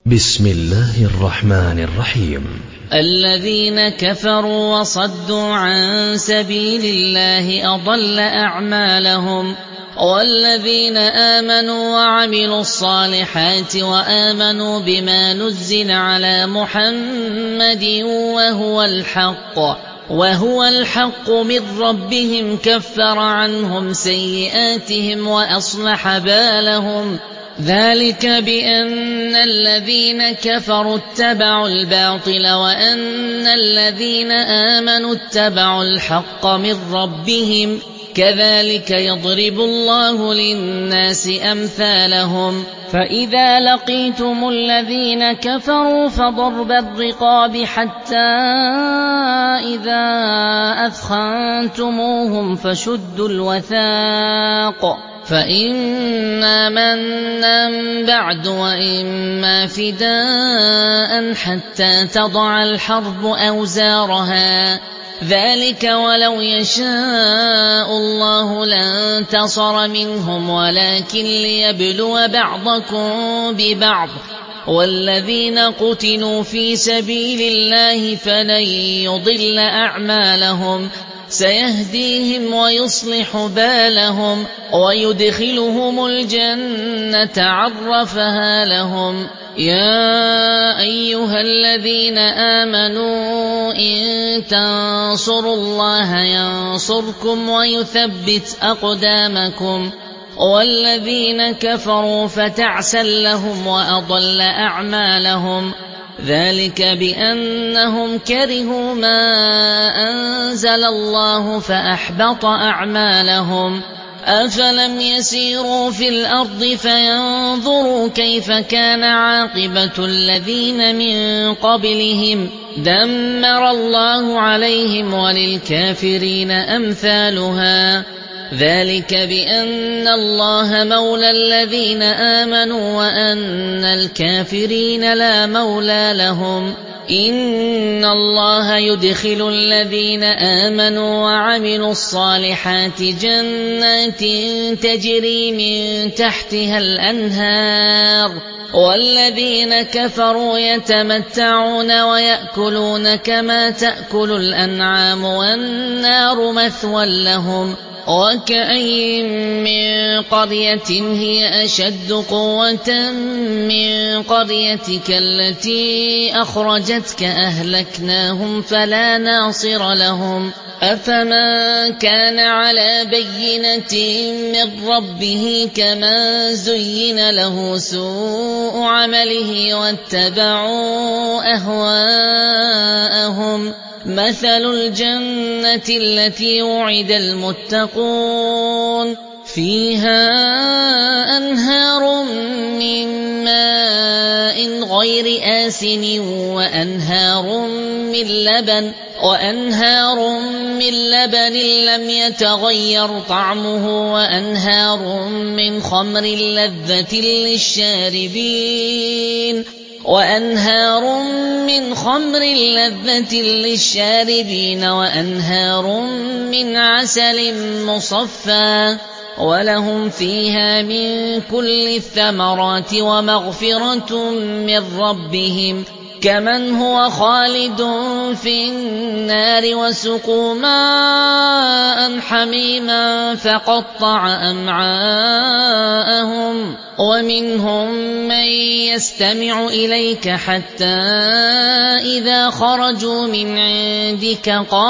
بسم الله الرحمن الرحيم. الذين كفروا وصدوا عن سبيل الله أضل أعمالهم، والذين آمنوا وعملوا الصالحات وآمنوا بما نزل على محمد وهو الحق من ربهم كفر عنهم سيئاتهم وأصلح بالهم. ذلك بأن الذين كفروا اتبعوا الباطل وأن الذين آمنوا اتبعوا الحق من ربهم، كذلك يضرب الله للناس أمثالهم. فإذا لقيتم الذين كفروا فضرب الرقاب حتى إذا أثخنتموهم فشدوا الوثاق، فإما منا بعد وإما فداء حتى تضع الحرب أوزارها، ذلك ولو يشاء الله لانتصر منهم ولكن ليبلو بعضكم ببعض. والذين قتلوا في سبيل الله فلن يضل أعمالهم، سيهديهم ويصلح بالهم ويدخلهم الجنة عرفها لهم. يا أيها الذين آمنوا إن تنصروا الله ينصركم ويثبت أقدامكم، والذين كفروا فتعسا لهم وأضل أعمالهم. ذلك بأنهم كرهوا ما أنزل الله فأحبط أعمالهم. أفلم يسيروا في الأرض فينظروا كيف كان عاقبة الذين من قبلهم، دمر الله عليهم وللكافرين أمثالها. ذلك بأن الله مولى الذين آمنوا وأن الكافرين لا مولى لهم. إن الله يدخل الذين آمنوا وعملوا الصالحات جنات تجري من تحتها الأنهار، والذين كفروا يتمتعون ويأكلون كما تأكل الأنعام والنار مثوى لهم. وكأين من قرية هي أشد قوة من قريتك التي أخرجتك أهلكناهم فلا ناصر لهم. أفمن كان على بينة من ربه كمن زين له سوء عمله واتبعوا أهواءهم. مثل الجنة التي وعد المتقون فيها أنهار من ماء غير آسن وأنهار من لبن لم يتغير طعمه وأنهار من خمر لذة للشاربين وأنهار من عسل مصفى، ولهم فيها من كل الثمرات ومغفرة من ربهم، كمن هو خالد في النار وسقوا ماء حميما فقطع أمعاءهم. ومنهم من يستمع إليك حتى إذا خرجوا من عندك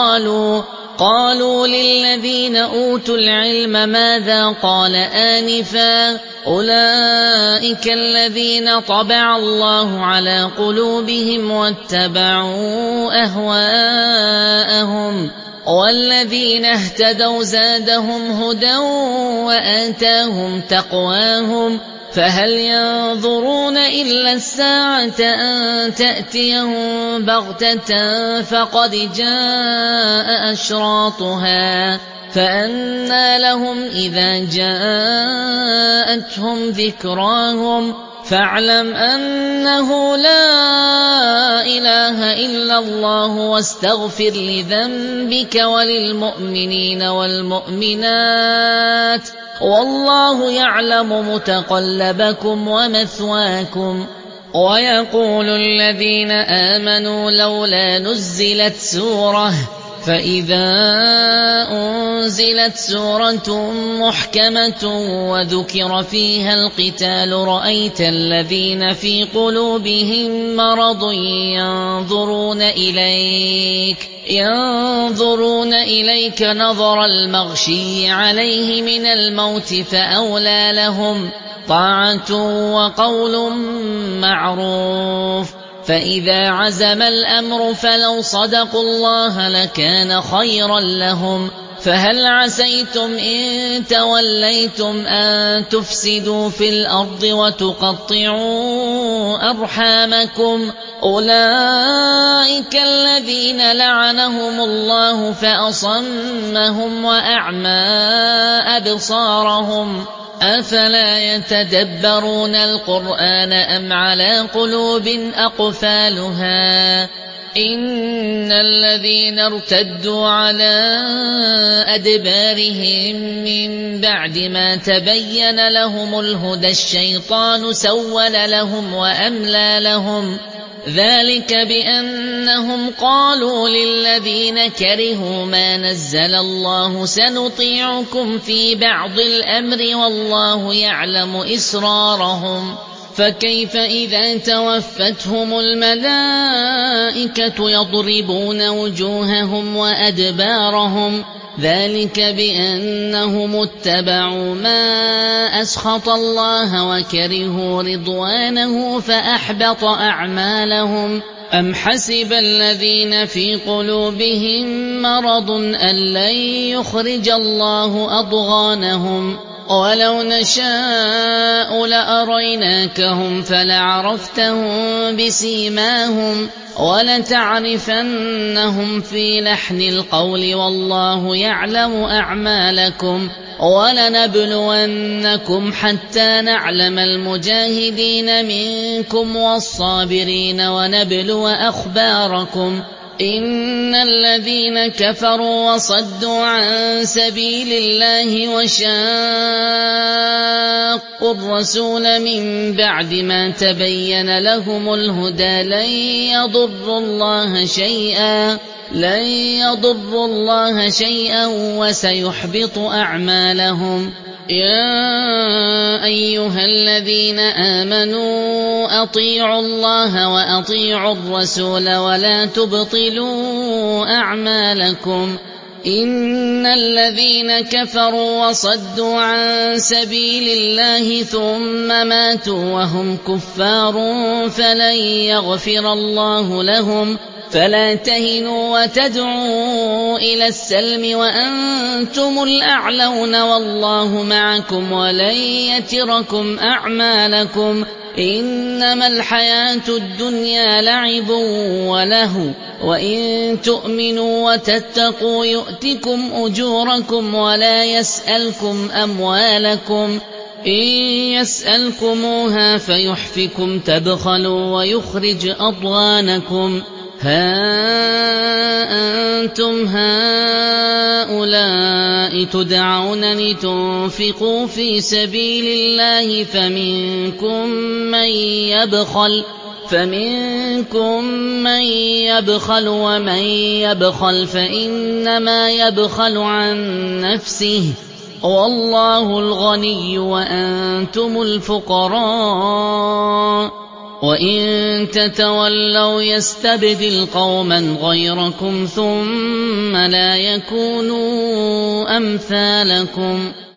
قالوا للذين أوتوا العلم ماذا قال آنفا، أولئك الذين طبع الله على قلوبهم واتبعوا أهواءهم. والذين اهتدوا زادهم هدى وآتاهم تقواهم. فهل ينظرون إلا الساعة أن تأتيهم بغتة فقد جاء أشراطها، فأنى لهم إذا جاءتهم ذكراهم. فاعلم أنه لا إله إلا الله واستغفر لذنبك وللمؤمنين والمؤمنات، والله يعلم متقلبكم ومثواكم. ويقول الذين آمنوا لولا نزلت سورة فإذا أنزلت سورة محكمة وذكر فيها القتال رأيت الذين في قلوبهم مرض ينظرون إليك نظر المغشي عليه من الموت فأولى لهم طاعة وقول معروف. فإذا عزم الأمر فلو صدقوا الله لكان خيرا لهم. فهل عسيتم إن توليتم أن تفسدوا في الأرض وتقطعوا أرحامكم أولئك الذين لعنهم الله فأصمهم وأعمى أبصارهم أفلا يتدبرون القرآن أم على قلوب أقفالها إن الذين ارتدوا على أدبارهم من بعد ما تبين لهم الهدى الشيطان سول لهم وأملى لهم ذلك بأنهم قالوا للذين كرهوا ما نزل الله سنطيعكم في بعض الأمر والله يعلم إسرارهم فكيف إذا توفتهم الملائكة يضربون وجوههم وأدبارهم ذلك بأنهم اتبعوا ما أسخط الله وكرهوا رضوانه فأحبط أعمالهم أم حسب الذين في قلوبهم مرض أن لن يخرج الله أضغانهم ولو نشاء لأريناكهم فلعرفتهم بسيماهم ولتعرفنهم في لحن القول والله يعلم أعمالكم ولنبلونكم حتى نعلم المجاهدين منكم والصابرين ونبلو أخباركم إن الذين كفروا وصدوا عن سبيل الله وشاقوا الرسول من بعد ما تبين لهم الهدى لن يضروا الله شيئا وسيحبط أعمالهم يا أيها الذين آمنوا أطيعوا الله وأطيعوا الرسول ولا تبطلوا أعمالكم إن الذين كفروا وصدوا عن سبيل الله ثم ماتوا وهم كفار فلن يغفر الله لهم فلا تهنوا وتدعوا إلى السلم وأنتم الأعلون والله معكم ولن يتركم أعمالكم إنما الحياة الدنيا لعب ولهو وإن تؤمنوا وتتقوا يؤتكم أجوركم ولا يسألكم أموالكم إن يسألكموها فيحفكم تبخلوا ويخرج أضغانكم ها أنتم هؤلاء تدعون لتنفقوا في سبيل الله فمنكم من يبخل ومن يبخل فإنما يبخل عن نفسه والله الغني وأنتم الفقراء وإن تتولوا يستبدل قوما غيركم ثم لا يكونوا أمثالكم